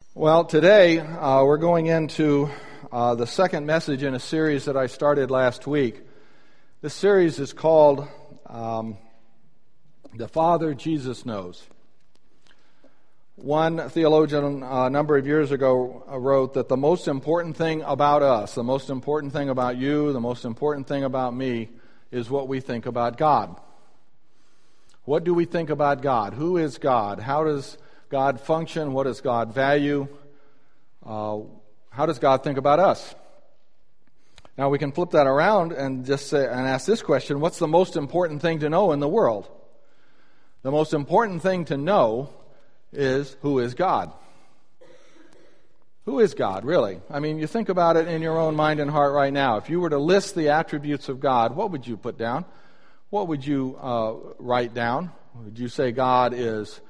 Well, today we're going into the second message in a series that I started last week. This series is called The Father Jesus Knows. One theologian a number of years ago wrote that the most important thing about us, the most important thing about you, the most important thing about me is what we think about God. What do we think about God? Who is God? How does God function? What does God value? How does God think about us? Now we can flip that around and just say and ask this question: what's the most important thing to know in the world? The most important thing to know is who is God. Who is God, really? I mean, you think about it in your own mind and heart right now. If you were to list the attributes of God, what would you put down? What would you write down? Would you say God is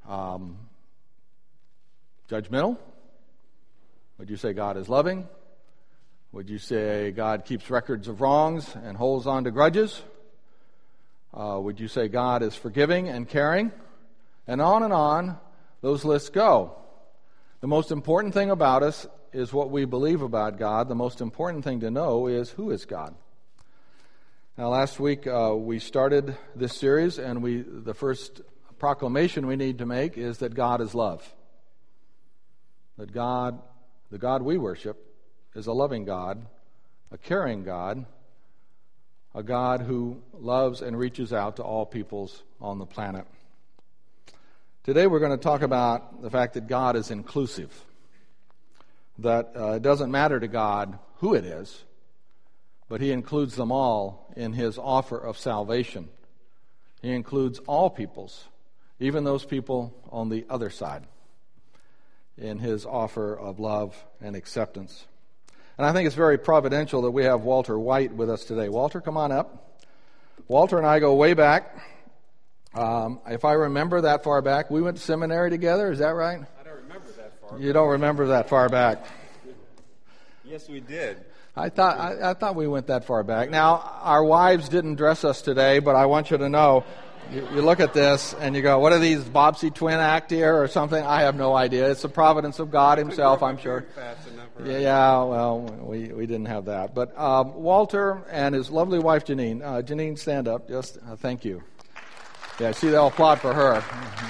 judgmental? Would you say God is loving? Would you say God keeps records of wrongs and holds on to grudges? Would you say God is forgiving and caring? And on those lists go. The most important thing about us is what we believe about God. The most important thing to know is who is God. Now, last week we started this series, and the first proclamation we need to make is that God is love. That God, the God we worship, is a loving God, a caring God, a God who loves and reaches out to all peoples on the planet. Today we're going to talk about the fact that God is inclusive. That it doesn't matter to God who it is, but He includes them all in His offer of salvation. He includes all peoples, even those people on the other side, in His offer of love and acceptance. And I think it's very providential that we have Walter White with us today. Walter, come on up. Walter and I go way back. If I remember that far back, we went to seminary together, is that right? I don't remember that far back. You don't remember that far back? Yes, we did. I thought we went that far back. Now, our wives didn't dress us today, but I want you to know, you look at this and you go, what are these, Bobbsey twin act here or something? I have no idea. It's the providence of God Himself, I'm sure. Yeah, well, we didn't have that. But Walter and his lovely wife, Janine. Janine, stand up. Just thank you. Yeah, see, they'll applaud for her.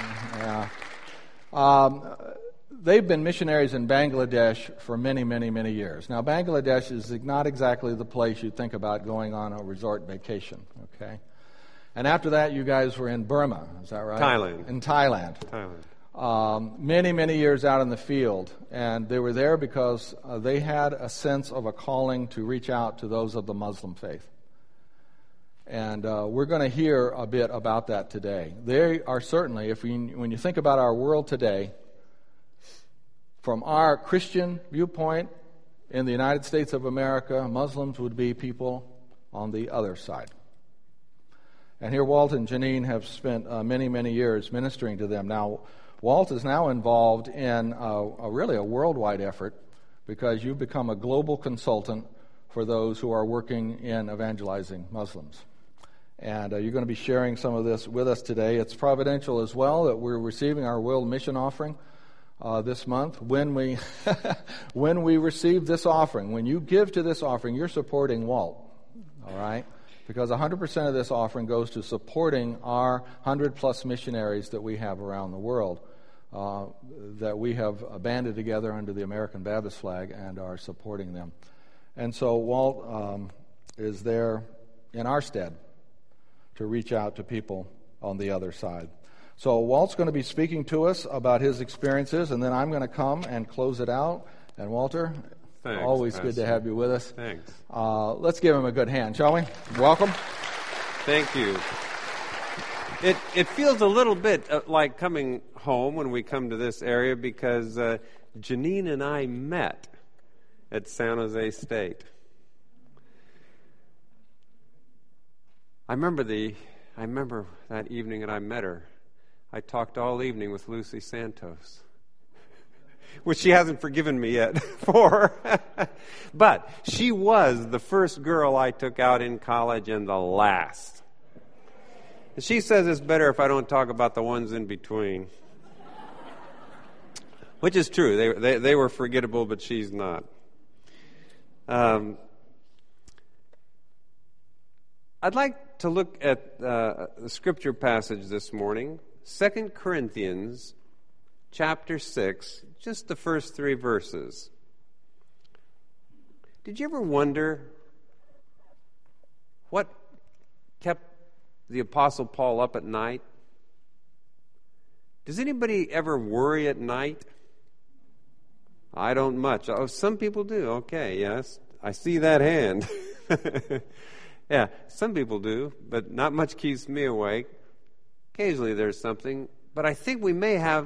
Yeah. They've been missionaries in Bangladesh for many, many, many years. Now, Bangladesh is not exactly the place you think about going on a resort vacation, okay? And after that, you guys were in Burma, is that right? Thailand. In Thailand. Many, many years out in the field. And they were there because they had a sense of a calling to reach out to those of the Muslim faith. And we're going to hear a bit about that today. They are certainly, when you think about our world today, from our Christian viewpoint in the United States of America, Muslims would be people on the other side. And here Walt and Janine have spent many, many years ministering to them. Now, Walt is now involved in really a worldwide effort because you've become a global consultant for those who are working in evangelizing Muslims. And you're going to be sharing some of this with us today. It's providential as well that we're receiving our World Mission Offering this month. When we receive this offering, when you give to this offering, you're supporting Walt, all right? Because 100% of this offering goes to supporting our 100-plus missionaries that we have around the world, that we have banded together under the American Baptist flag and are supporting them. And so Walt is there in our stead to reach out to people on the other side. So Walt's going to be speaking to us about his experiences, and then I'm going to come and close it out. And Walter, thanks, always Pastor. Good to have you with us. Thanks. Let's give him a good hand, shall we? Welcome. Thank you. It feels a little bit like coming home when we come to this area because Janine and I met at San Jose State. I remember that evening that I met her. I talked all evening with Lucy Santos, which she hasn't forgiven me yet for. But she was the first girl I took out in college and the last. She says it's better if I don't talk about the ones in between. Which is true. They were forgettable, but she's not. I'd like to look at the scripture passage this morning, 2 Corinthians chapter 6, just the first 3 verses. Did you ever wonder what kept the Apostle Paul up at night? Does anybody ever worry at night? I don't much. Oh, some people do. Okay, yes. I see that hand. Yeah, some people do, but not much keeps me awake. Occasionally there's something. But I think we may have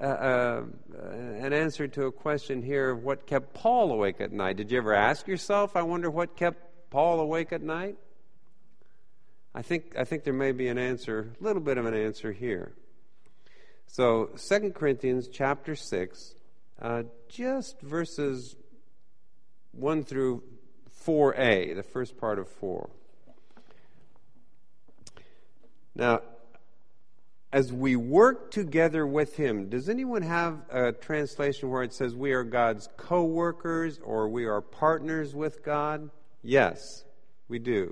an answer to a question here of what kept Paul awake at night. Did you ever ask yourself, I wonder what kept Paul awake at night? I think there may be an answer, a little bit of an answer here. So 2 Corinthians chapter 6, just verses 1 through 4a, the first part of 4. Now, as we work together with him, does anyone have a translation where it says we are God's co-workers or we are partners with God? Yes, we do.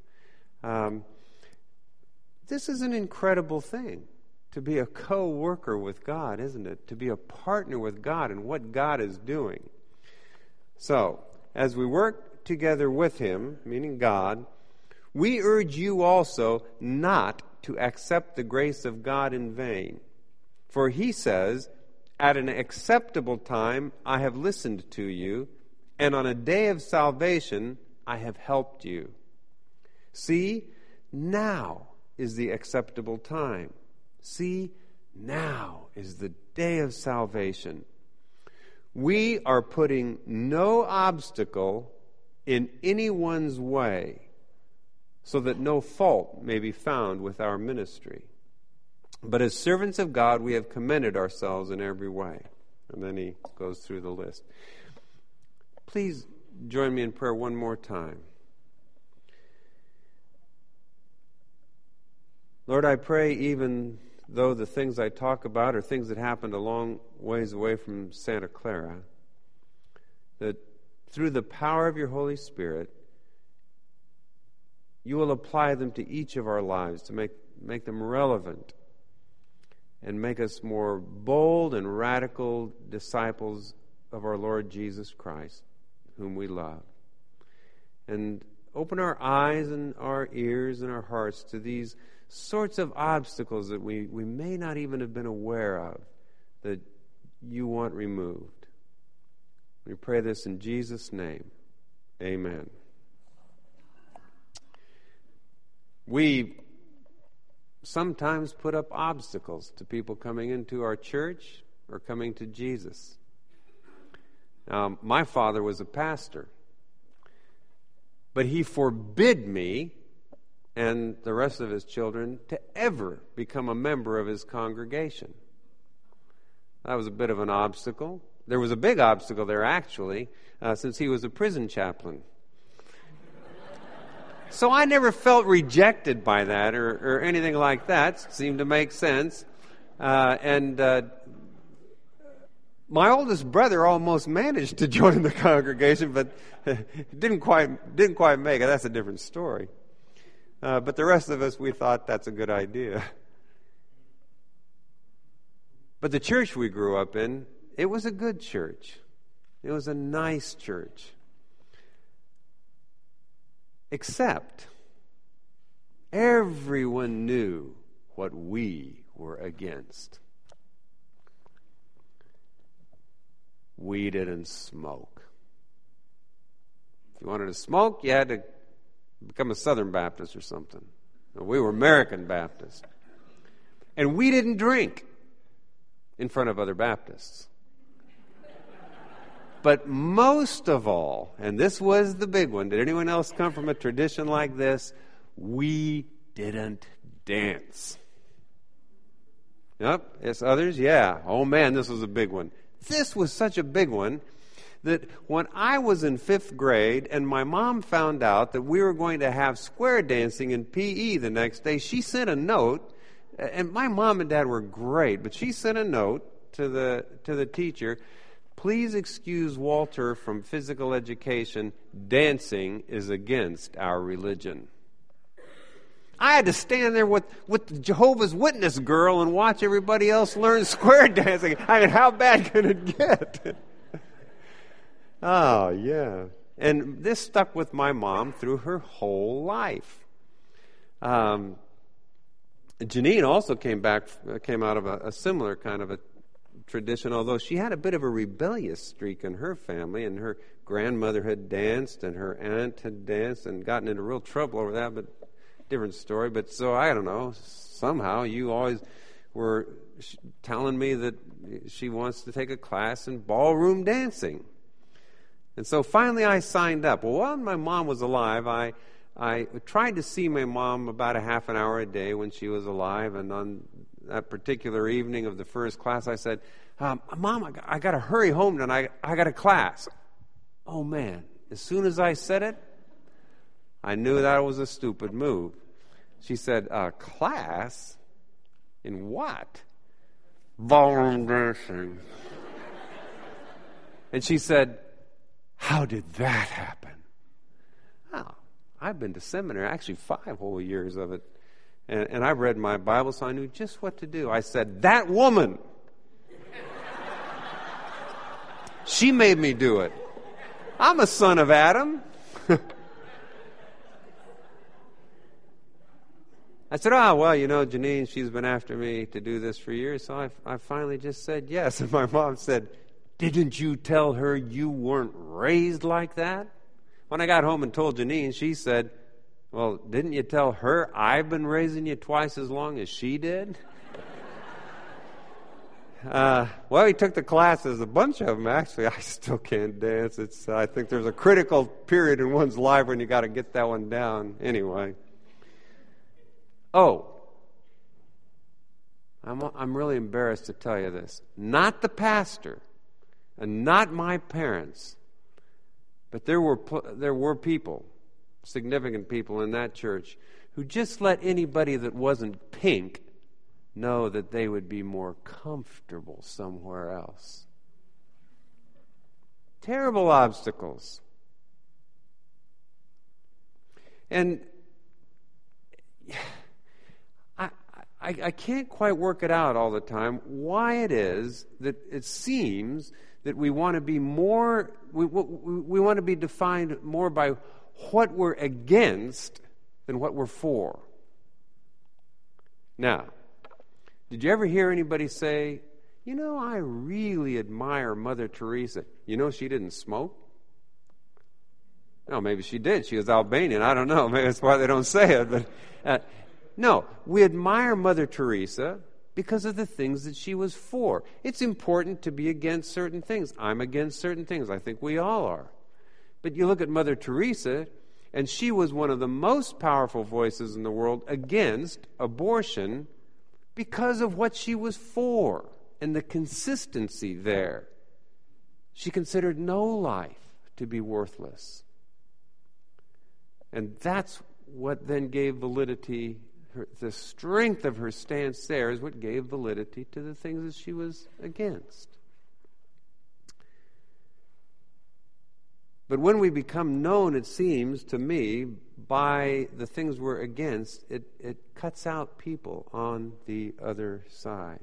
This is an incredible thing, to be a co-worker with God, isn't it? To be a partner with God in what God is doing. So, as we work together with him, meaning God, we urge you also not to accept the grace of God in vain. For he says, at an acceptable time I have listened to you, and on a day of salvation I have helped you. See, now is the acceptable time. See, now is the day of salvation. We are putting no obstacle in anyone's way, so that no fault may be found with our ministry. But as servants of God, we have commended ourselves in every way. And then he goes through the list. Please join me in prayer one more time. Lord, I pray even though the things I talk about are things that happened a long ways away from Santa Clara, that through the power of your Holy Spirit, you will apply them to each of our lives to make them relevant and make us more bold and radical disciples of our Lord Jesus Christ, whom we love. And open our eyes and our ears and our hearts to these sorts of obstacles that we may not even have been aware of, that you want removed. We pray this in Jesus' name. Amen. We sometimes put up obstacles to people coming into our church or coming to Jesus. Now, my father was a pastor, but he forbid me and the rest of his children to ever become a member of his congregation. That was a bit of an obstacle. There was a big obstacle there, actually, since he was a prison chaplain. So I never felt rejected by that or anything like that. It seemed to make sense. And my oldest brother almost managed to join the congregation, but didn't quite make it. That's a different story. But the rest of us, we thought that's a good idea. But the church we grew up in, it was a good church. It was a nice church. Except everyone knew what we were against. We didn't smoke. If you wanted to smoke, you had to become a Southern Baptist or something. We were American Baptists. And we didn't drink in front of other Baptists. But most of all, and this was the big one, did anyone else come from a tradition like this? We didn't dance. Yep, yes, others, yeah. Oh man, this was a big one. This was such a big one that when I was in 5th grade and my mom found out that we were going to have square dancing in PE the next day, she sent a note, and my mom and dad were great, but she sent a note to the teacher, "Please excuse Walter from physical education. Dancing is against our religion." I had to stand there with the Jehovah's Witness girl and watch everybody else learn square dancing. I mean, how bad can it get? Oh, yeah. And this stuck with my mom through her whole life. Janine also came out of a similar kind of a tradition, although she had a bit of a rebellious streak in her family, and her grandmother had danced and her aunt had danced and gotten into real trouble over that, but different story. But so, I don't know, somehow you always were telling me that she wants to take a class in ballroom dancing. And so finally I signed up. Well, while my mom was alive, I tried to see my mom about a half an hour a day when she was alive, and on that particular evening of the first class, I said, "Mom, I got to hurry home tonight. I got a class." Oh, man. As soon as I said it, I knew that was a stupid move. She said, "Class? In what?" "Ballroom dancing." And she said, "How did that happen?" Oh, I've been to seminary, actually 5 whole years of it. And I've read my Bible, so I knew just what to do. I said, "That woman, she made me do it. I'm a son of Adam." I said, "Well, Janine, she's been after me to do this for years, so I finally just said yes." And my mom said, "Didn't you tell her you weren't raised like that?" When I got home and told Janine, she said, "Well, didn't you tell her I've been raising you twice as long as she did?" Well, he took the classes, a bunch of them, actually. I still can't dance. I think there's a critical period in one's life when you got to get that one down. Anyway. Oh, I'm really embarrassed to tell you this. Not the pastor, and not my parents, but there were people, significant people in that church, who just let anybody that wasn't pink know that they would be more comfortable somewhere else. Terrible obstacles. And I can't quite work it out all the time why it is that it seems that we want to be more, we want to be defined more by what we're against than what we're for. Now, did you ever hear anybody say, "I really admire Mother Teresa. She didn't smoke"? No, maybe she did. She was Albanian. I don't know. Maybe that's why they don't say it. But no, we admire Mother Teresa because of the things that she was for. It's important to be against certain things. I'm against certain things. I think we all are. But you look at Mother Teresa, and she was one of the most powerful voices in the world against abortion because of what she was for and the consistency there. She considered no life to be worthless. And that's what then gave validity. The strength of her stance there is what gave validity to the things that she was against. But when we become known, it seems to me, by the things we're against, it cuts out people on the other side.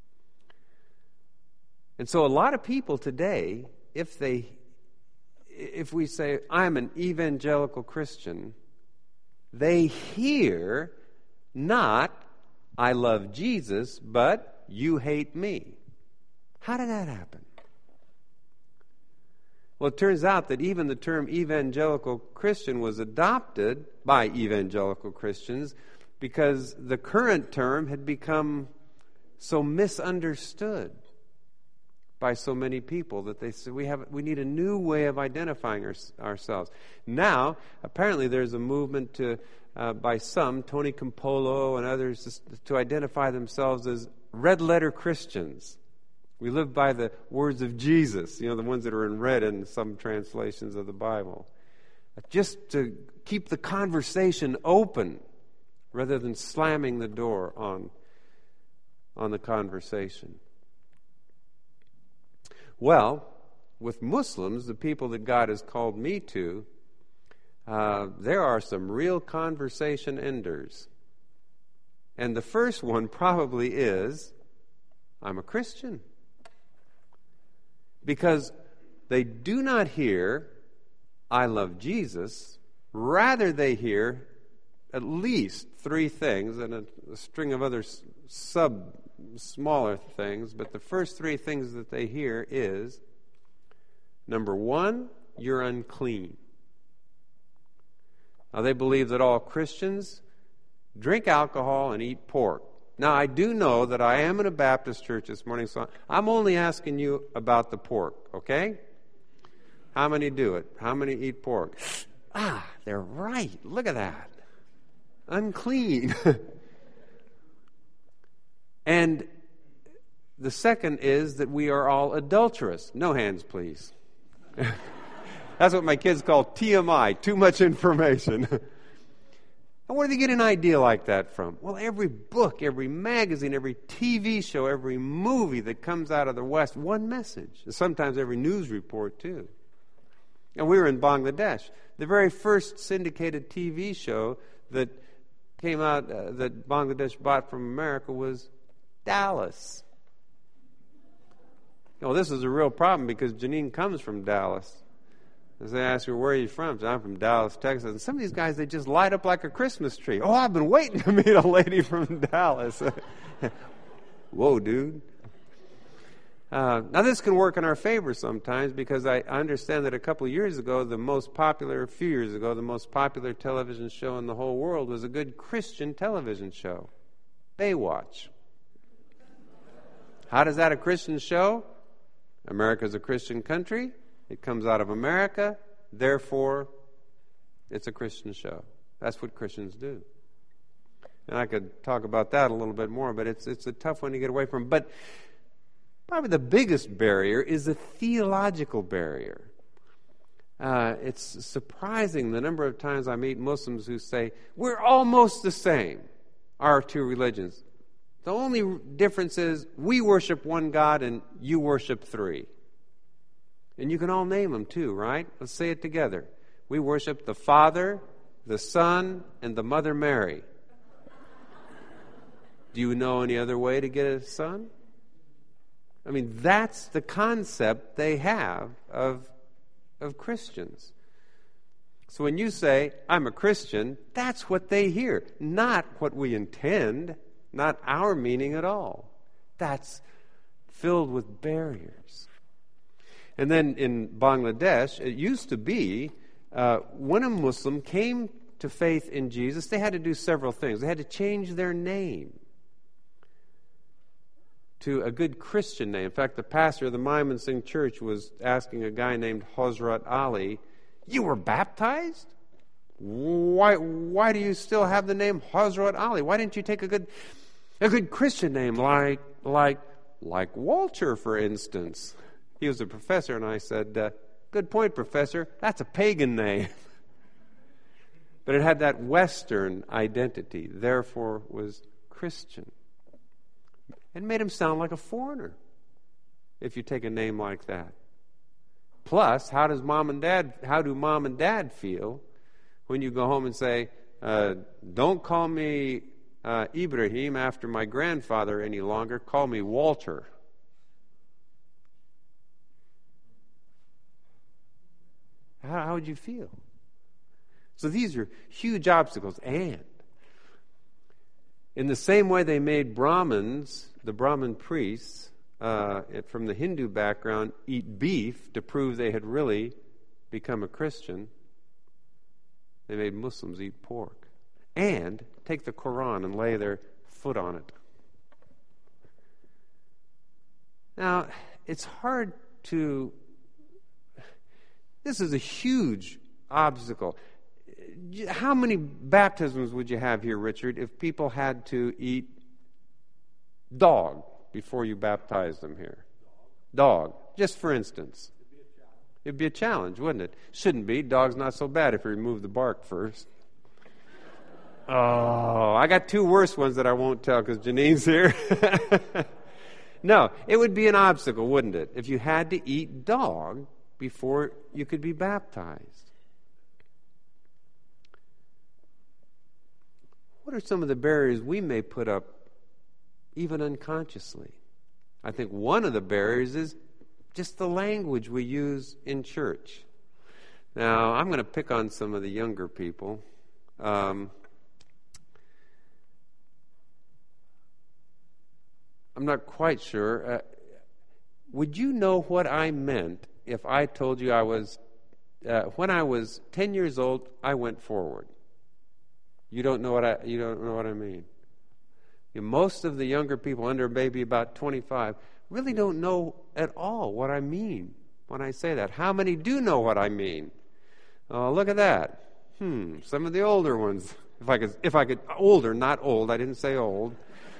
And so a lot of people today, if we say, "I'm an evangelical Christian," they hear not, "I love Jesus, but you hate me." How did that happen? Well, it turns out that even the term evangelical Christian was adopted by evangelical Christians because the current term had become so misunderstood by so many people that they said we need a new way of identifying ourselves. Now, apparently there's a movement by some, Tony Campolo and others, to identify themselves as red-letter Christians. We live by the words of Jesus, the ones that are in red in some translations of the Bible. Just to keep the conversation open rather than slamming the door on the conversation. Well, with Muslims, the people that God has called me to, there are some real conversation enders. And the first one probably is, I'm a Christian. Because they do not hear, I love Jesus. Rather, they hear at least three things and a string of other smaller things. But the first three things that they hear is, number one, you're unclean. Now, they believe that all Christians drink alcohol and eat pork. Now, I do know that I am in a Baptist church this morning, so I'm only asking you about the pork, okay? How many do it? How many eat pork? They're right. Look at that. Unclean. And the second is that we are all adulterous. No hands, please. That's what my kids call TMI, too much information. And where do they get an idea like that from? Well, every book, every magazine, every TV show, every movie that comes out of the West, one message. And sometimes every news report, too. And we were in Bangladesh. The very first syndicated TV show that came out, that Bangladesh bought from America, was Dallas. Well, this is a real problem because Janine comes from Dallas. As they ask her, where are you from? So I'm from Dallas, Texas. And some of these guys, they just light up like a Christmas tree. Oh, I've been waiting to meet a lady from Dallas. Whoa, dude. Now, this can work in our favor sometimes because I understand that a few years ago, the most popular television show in the whole world was a good Christian television show, Baywatch. How does that a Christian show? America's a Christian country. It comes out of America, therefore, it's a Christian show. That's what Christians do. And I could talk about that a little bit more, but it's a tough one to get away from. But probably the biggest barrier is the theological barrier. It's surprising the number of times I meet Muslims who say, we're almost the same, our two religions. The only difference is we worship one God and you worship three. And you can all name them too, right? Let's say it together. We worship the Father, the Son, and the Mother Mary. Do you know any other way to get a son? I mean, that's the concept they have of Christians. So when you say, I'm a Christian, that's what they hear. Not what we intend, not our meaning at all. That's filled with barriers. And then in Bangladesh, it used to be when a Muslim came to faith in Jesus, they had to do several things. They had to change their name to a good Christian name. In fact, the pastor of the Maiman Singh Church was asking a guy named Hazrat Ali, you were baptized? Why do you still have the name Hazrat Ali? Why didn't you take a good Christian name like Walter, for instance? He was a professor, and I said, good point, professor. That's a pagan name. But it had that Western identity, therefore was Christian. It made him sound like a foreigner if you take a name like that. Plus, how do mom and dad feel when you go home and say, don't call me Ibrahim after my grandfather any longer, call me Walter? How would you feel? So these are huge obstacles. And in the same way they made Brahmins, the Brahmin priests, from the Hindu background, eat beef to prove they had really become a Christian, they made Muslims eat pork. And take the Quran and lay their foot on it. Now, it's hard to... This is a huge obstacle. How many baptisms would you have here, Richard, if people had to eat dog before you baptized them here? Dog, just for instance. It'd be a challenge, wouldn't it? Shouldn't be. Dog's not so bad if you remove the bark first. Oh, I got two worse ones that I won't tell because Janine's here. No, it would be an obstacle, wouldn't it, if you had to eat dog before you could be baptized. What are some of the barriers we may put up even unconsciously? I think one of the barriers is just the language we use in church. Now, I'm going to pick on some of the younger people. I'm not quite sure. Would you know what I meant if I told you when I was 10 years old, I went forward? You don't know what I mean. Most of the younger people under maybe about 25 really don't know at all what I mean when I say that. How many do know what I mean? Look at that. Some of the older ones. If I could, older, not old. I didn't say old.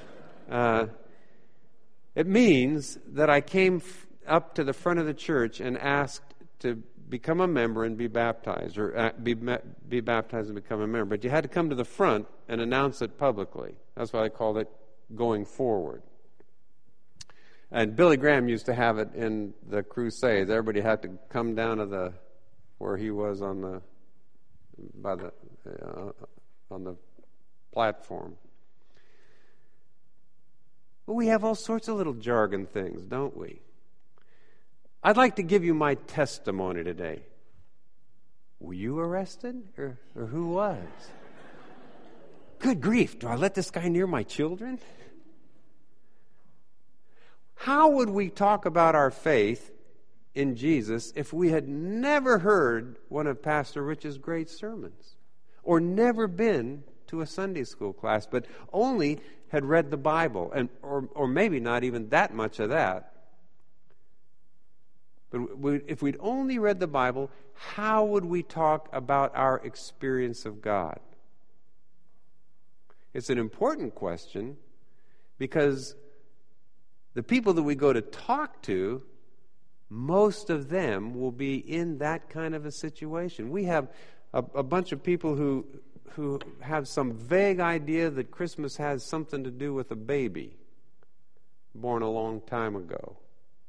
It means that I came up to the front of the church and asked to become a member and be baptized, or be baptized and become a member. But you had to come to the front and announce it publicly. That's why I called it going forward. And Billy Graham used to have it in the crusades. Everybody had to come down to where he was on the platform. Well, we have all sorts of little jargon things, don't we? I'd like to give you my testimony today. Were you arrested, or who was? Good grief, do I let this guy near my children? How would we talk about our faith in Jesus if we had never heard one of Pastor Rich's great sermons, or never been to a Sunday school class, but only had read the Bible, or maybe not even that much of that? But if we'd only read the Bible, how would we talk about our experience of God? It's an important question, because the people that we go to talk to, most of them will be in that kind of a situation. We have a bunch of people who have some vague idea that Christmas has something to do with a baby born a long time ago.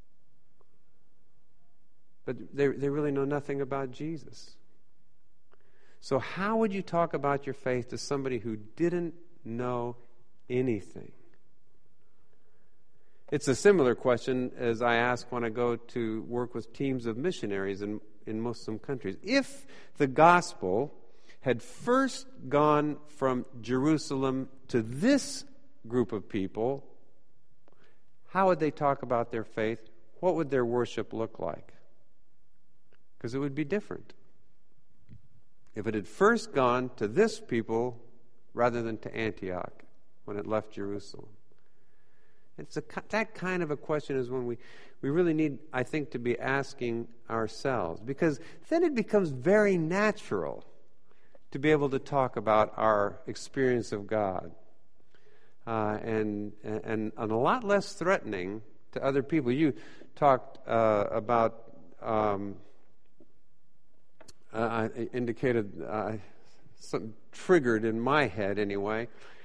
But they really know nothing about Jesus. So how would you talk about your faith to somebody who didn't know anything? It's a similar question as I ask when I go to work with teams of missionaries in Muslim countries. If the gospel had first gone from Jerusalem to this group of people, how would they talk about their faith? What would their worship look like? Because it would be different. If it had first gone to this people rather than to Antioch when it left Jerusalem. That kind of a question is one we really need, I think, to be asking ourselves. Because then it becomes very natural to be able to talk about our experience of God. And a lot less threatening to other people. You talked about... I indicated something triggered in my head anyway.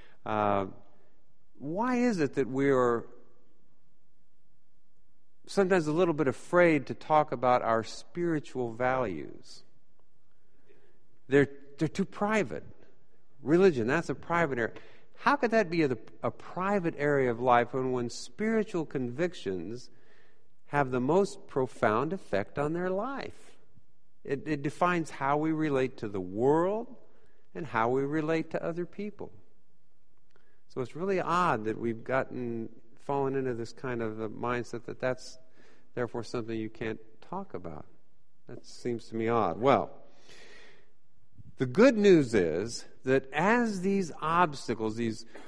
Why is it that we are sometimes a little bit afraid to talk about our spiritual values? They're too private. Religion, that's a private area. How could that be a private area of life when spiritual convictions have the most profound effect on their life? It defines how we relate to the world and how we relate to other people. So it's really odd that we've fallen into this kind of a mindset that's therefore something you can't talk about. That seems to me odd. Well, the good news is that as these obstacles,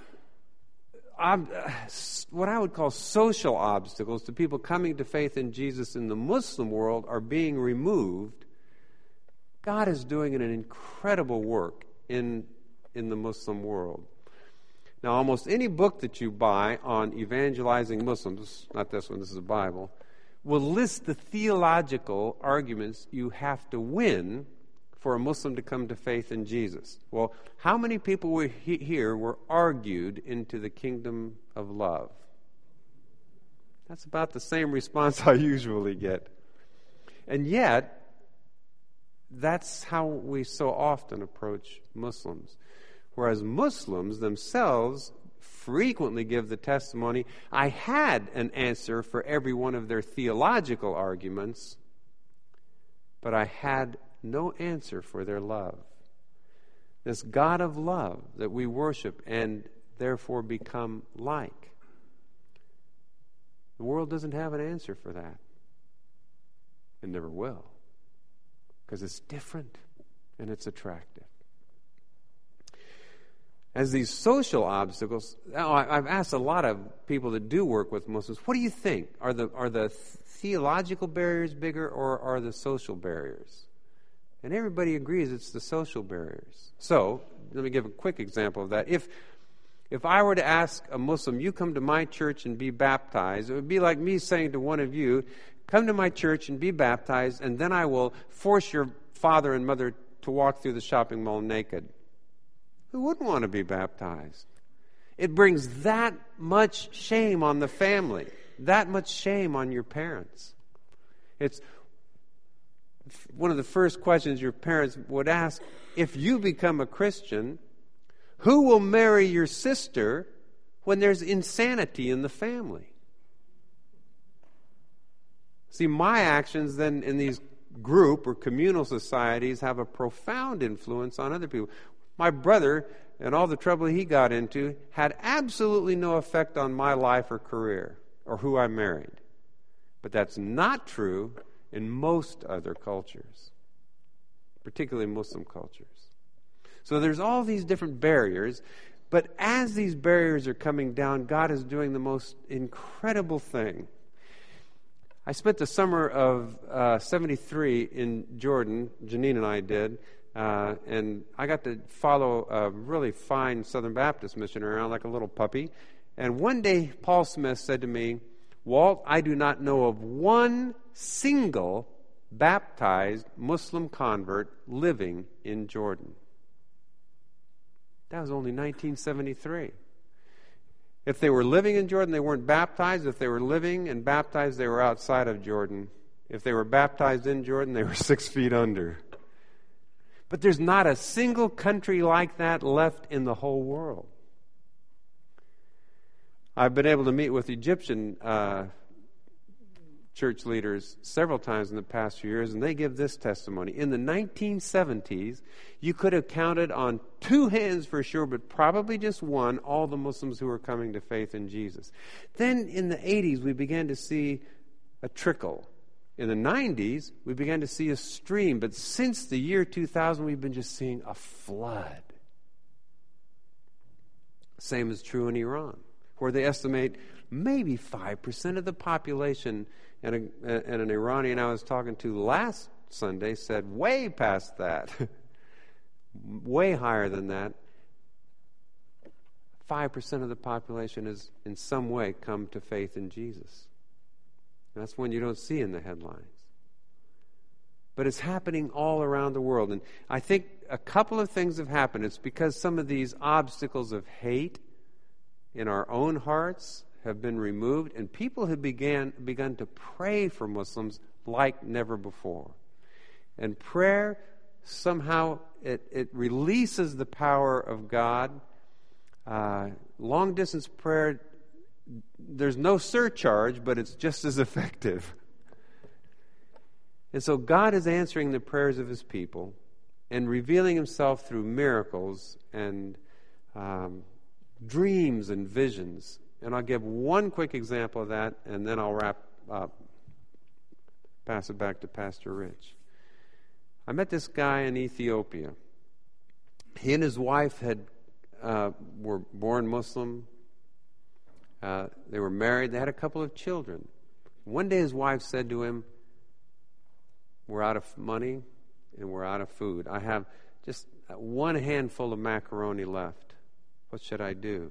what I would call social obstacles to people coming to faith in Jesus in the Muslim world are being removed, God is doing an incredible work in the Muslim world. Now, almost any book that you buy on evangelizing Muslims, not this one, this is the Bible, will list the theological arguments you have to win for a Muslim to come to faith in Jesus. Well, how many people were argued into the kingdom of love? That's about the same response I usually get. And yet, that's how we so often approach Muslims. Whereas Muslims themselves frequently give the testimony, I had an answer for every one of their theological arguments, but I had no answer for their love. This God of love that we worship and therefore become like. The world doesn't have an answer for that. It never will. Because it's different and it's attractive. As these social obstacles, I've asked a lot of people that do work with Muslims, what do you think? Are the theological barriers bigger or are the social barriers? And everybody agrees it's the social barriers. So, let me give a quick example of that. If I were to ask a Muslim, you come to my church and be baptized, it would be like me saying to one of you, come to my church and be baptized, and then I will force your father and mother to walk through the shopping mall naked. Who wouldn't want to be baptized? It brings that much shame on the family, that much shame on your parents. It's one of the first questions your parents would ask, if you become a Christian, who will marry your sister when there's insanity in the family? See, my actions then in these group or communal societies have a profound influence on other people. My brother and all the trouble he got into had absolutely no effect on my life or career or who I married. But that's not true in most other cultures, particularly Muslim cultures. So there's all these different barriers, but as these barriers are coming down, God is doing the most incredible thing. I spent the summer of 73 in Jordan, Janine and I did, and I got to follow a really fine Southern Baptist missionary around like a little puppy. And one day, Paul Smith said to me, Walt, I do not know of one single baptized Muslim convert living in Jordan. That was only 1973. If they were living in Jordan, they weren't baptized. If they were living and baptized, they were outside of Jordan. If they were baptized in Jordan, they were 6 feet under. But there's not a single country like that left in the whole world. I've been able to meet with Egyptian church leaders several times in the past few years, and they give this testimony. In the 1970s, you could have counted on 2 hands for sure, but probably just one, all the Muslims who were coming to faith in Jesus. Then in the 80s, we began to see a trickle. In the 90s, we began to see a stream, but since the year 2000, we've been just seeing a flood. Same is true in Iran, where they estimate maybe 5% of the population, and an Iranian I was talking to last Sunday said way past that, way higher than that. 5% of the population has in some way come to faith in Jesus. And that's one you don't see in the headlines. But it's happening all around the world. And I think a couple of things have happened. It's because some of these obstacles of hate in our own hearts have been removed, and people have begun to pray for Muslims like never before. And prayer, somehow, it releases the power of God. Long-distance prayer, there's no surcharge, but it's just as effective. And so God is answering the prayers of His people and revealing Himself through miracles and dreams and visions. And I'll give one quick example of that, and then I'll wrap up, pass it back to Pastor Rich. I met this guy in Ethiopia. He and his wife were born Muslim. They were married. They had a couple of children. One day his wife said to him, we're out of money and we're out of food. I have just one handful of macaroni left. What should I do?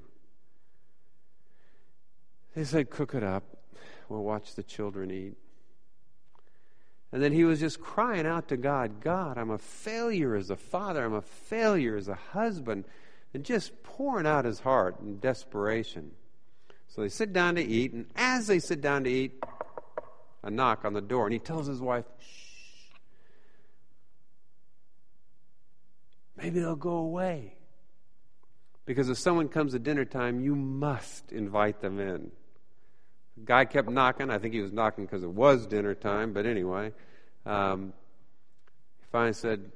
They said, cook it up. We'll watch the children eat. And then he was just crying out to God, God, I'm a failure as a father. I'm a failure as a husband. And just pouring out his heart in desperation. So they sit down to eat, and as they sit down to eat, a knock on the door, and he tells his wife, shh, maybe they'll go away. Because if someone comes at dinner time, you must invite them in. The guy kept knocking. I think he was knocking because it was dinner time, but anyway. He finally said,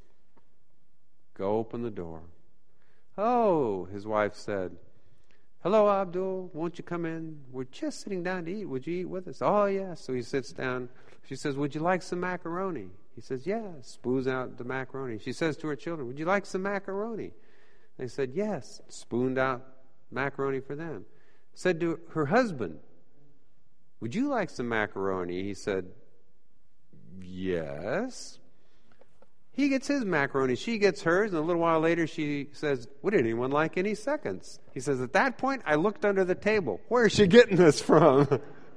go open the door. Oh, his wife said, hello, Abdul, won't you come in? We're just sitting down to eat. Would you eat with us? Oh, yes. So he sits down. She says, would you like some macaroni? He says, yeah. Spoons out the macaroni. She says to her children, would you like some macaroni? They said, yes. Spooned out macaroni for them. Said to her husband, would you like some macaroni? He said, yes. He gets his macaroni. She gets hers. And a little while later, she says, would anyone like any seconds? He says, at that point, I looked under the table. Where is she getting this from?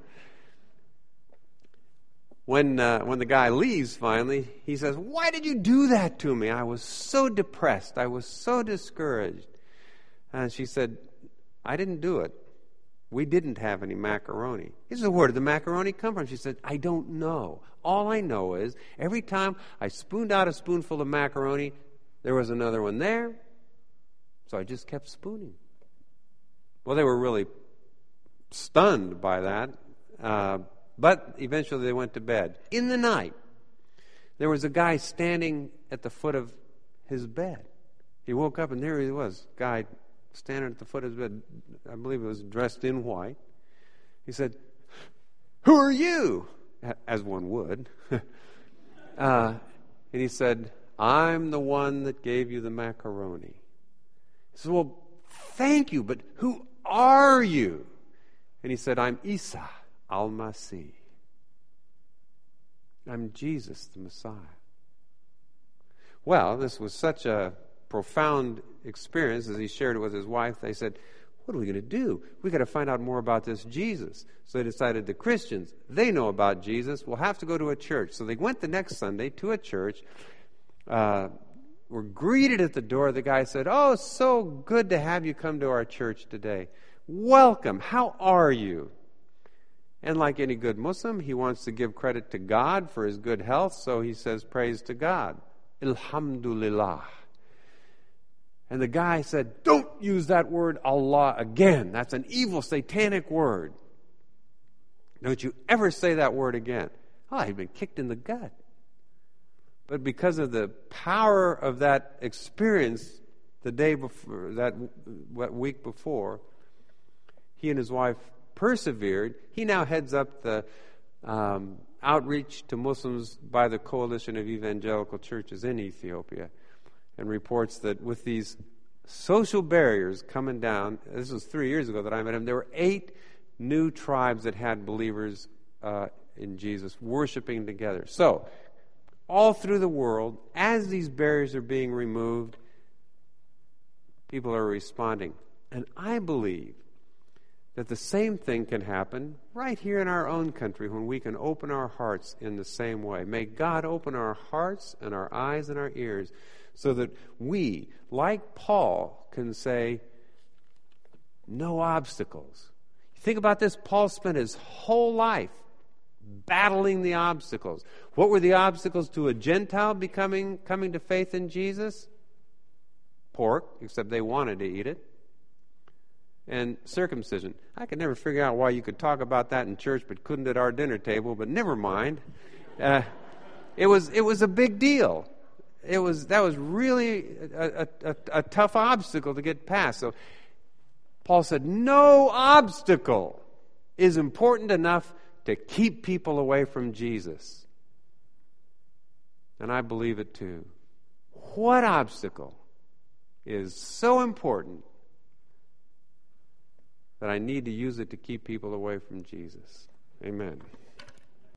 When the guy leaves finally, he says, why did you do that to me? I was so depressed. I was so discouraged. And she said, I didn't do it. We didn't have any macaroni. He said, where did the macaroni come from? She said, I don't know. All I know is every time I spooned out a spoonful of macaroni, there was another one there. So I just kept spooning. Well, they were really stunned by that. But eventually they went to bed. In the night, there was a guy standing at the foot of his bed. He woke up and there he was, guy standing at the foot of his bed. I believe he was dressed in white. He said, who are you? As one would. And he said, I'm the one that gave you the macaroni. He said, well, thank you, but who are you? And he said, I'm Isa al-Masih. I'm Jesus, the Messiah. Well, this was such a profound experience as he shared it with his wife. They said, what are we going to do? We've got to find out more about this Jesus. So they decided the Christians, they know about Jesus. We'll have to go to a church. So they went the next Sunday to a church, were greeted at the door. The guy said, oh, so good to have you come to our church today. Welcome. How are you? And like any good Muslim, he wants to give credit to God for his good health, so he says praise to God. Alhamdulillah. And the guy said, don't use that word Allah again. That's an evil satanic word. Don't you ever say that word again. Oh, he'd been kicked in the gut. But because of the power of that experience the day before, that week before, he and his wife persevered. He now heads up the outreach to Muslims by the Coalition of Evangelical Churches in Ethiopia, and reports that with these social barriers coming down, this was 3 years ago that I met him, there were 8 new tribes that had believers in Jesus worshiping together. So, all through the world, as these barriers are being removed, people are responding. And I believe that the same thing can happen right here in our own country when we can open our hearts in the same way. May God open our hearts and our eyes and our ears so that we, like Paul, can say, no obstacles. Think about this. Paul spent his whole life battling the obstacles. What were the obstacles to a Gentile coming to faith in Jesus? Pork, except they wanted to eat it. And circumcision. I could never figure out why you could talk about that in church but couldn't at our dinner table, but never mind. It was a big deal. That was really a tough obstacle to get past. So Paul said, no obstacle is important enough to keep people away from Jesus. And I believe it too. What obstacle is so important that I need to use it to keep people away from Jesus? Amen.